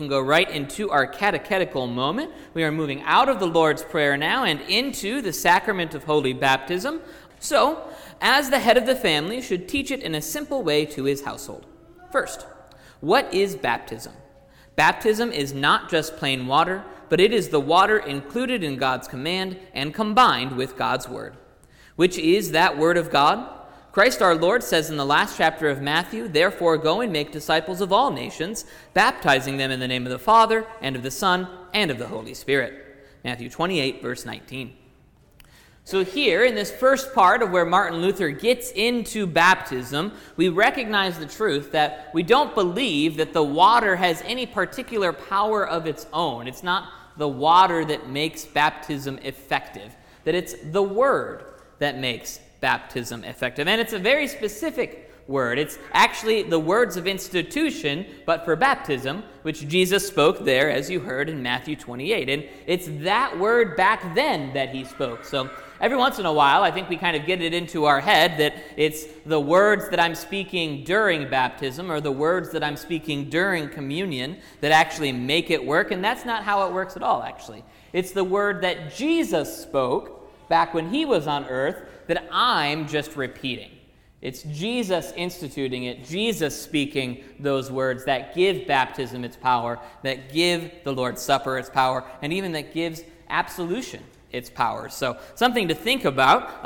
Go right into our catechetical moment. We are moving out of the Lord's Prayer now and into the sacrament of holy baptism. So, as the head of the family, should teach it in a simple way to his household. First, what is baptism? Baptism is not just plain water, but it is the water included in God's command and combined with God's word. Which is that word of God? Christ our Lord says in the last chapter of Matthew, "Therefore go and make disciples of all nations, baptizing them in the name of the Father, and of the Son, and of the Holy Spirit." Matthew 28, verse 19. So here, in this first part of where Martin Luther gets into baptism, we recognize the truth that we don't believe that the water has any particular power of its own. It's not the water that makes baptism effective, that it's the word that makes baptism effective. And it's a very specific word. It's actually the words of institution, but for baptism, which Jesus spoke there, as you heard in Matthew 28. And it's that word back then that he spoke. So every once in a while, I think we kind of get it into our head that it's the words that I'm speaking during baptism or the words that I'm speaking during communion that actually make it work. And that's not how it works at all, actually. It's the word that Jesus spoke back when he was on earth that I'm just repeating. It's Jesus instituting it, Jesus speaking those words that give baptism its power, that give the Lord's Supper its power, and even that gives absolution its power. So something to think about